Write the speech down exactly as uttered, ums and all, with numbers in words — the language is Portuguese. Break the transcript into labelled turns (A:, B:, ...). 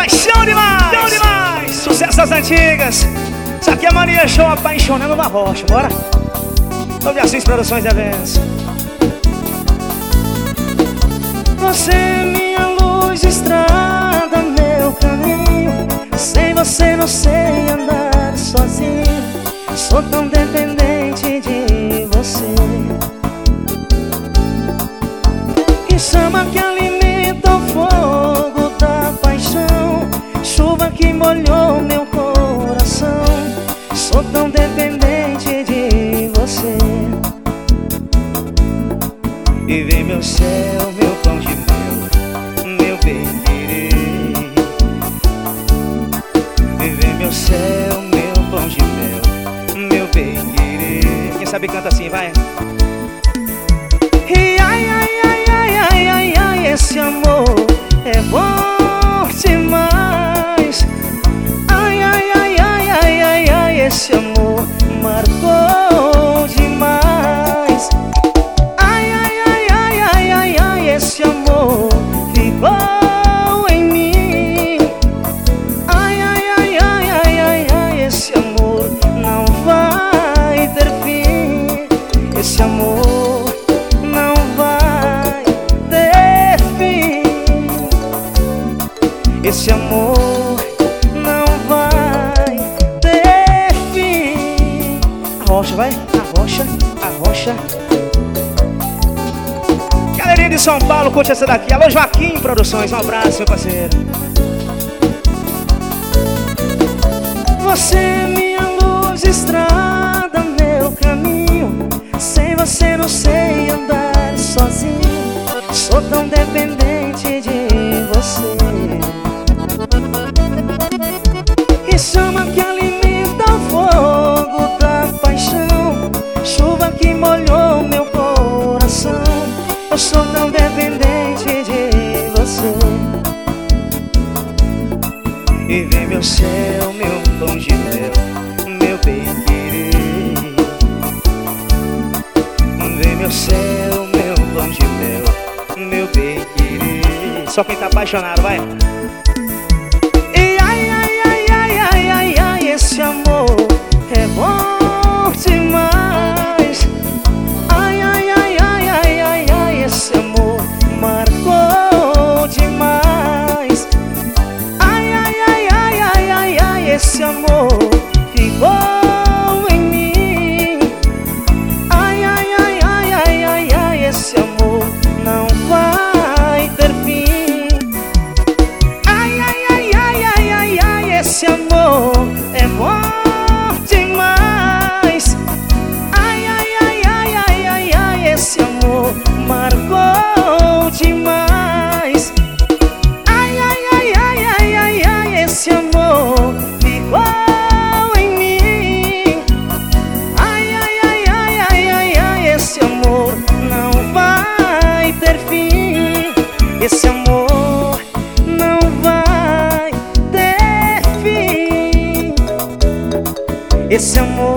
A: Mas show demais! Show demais! Sucesso das antigas. Isso aqui é Mania Show apaixonando uma rocha. Bora? Sobre Assis Produções e Eventos.
B: Você é minha luz, estrada, meu caminho. Sem você não sei andar sozinho. Sou tão dependente de você. Que chama que alimenta o fogo da paixão. Chuva que molhou meu coração. Sou tão dependente de você.
A: E vem meu céu, meu pão de mel, meu bem-querer. E vem meu céu, meu pão de mel, meu bem-querer. Quem sabe canta assim, vai.
B: E ai, ai, ai, ai, ai, ai, ai, esse amor é bom demais. Ai, ai, ai, ai, ai, ai, ai, esse amor marcou demais. Ai, ai, ai, ai, ai, ai, ai, esse amor ficou em mim. Ai, ai, ai, ai, ai, ai, ai, esse amor não vai ter fim. Esse amor não vai ter fim. Esse amor não vai ter fim.
A: A rocha, vai. A rocha, a rocha. Galerinha de São Paulo, curte essa daqui. Alô, Joaquim Produções, um abraço, meu parceiro.
B: Você é minha luz, estrada, meu caminho. Sem você não sei andar sozinho. Sou tão dependente de você. E chama que alimenta o fogo da paixão. Chuva que molhou meu coração. Eu sou tão dependente de você.
A: E vem meu céu, meu pão de mel, meu bem-querer. Vem meu céu, meu pão de mel, meu bem-querer. Só quem tá apaixonado, vai.
B: E ai, ai, ai, ai, ai, ai, ai, esse amor é bom demais. Ai, ai, ai, ai, ai, ai, ai, esse amor marcou demais. Ai, ai, ai, ai, ai, ai, ai, esse amor ficou em mim. Ai, ai, ai, ai, ai, ai, ai, esse amor não vai ter fim. Ai, ai, ai, ai, ai, ai, ai, esse amor é bom demais. Ai, ai, ai, ai, ai, ai, ai, esse amor marcou demais. Ai, ai, ai, ai, ai, ai, ai, esse amor ficou em mim. Ai, ai, ai, ai, ai, ai, ai, esse amor não vai ter fim. Esse amor não vai ter fim. Esse amor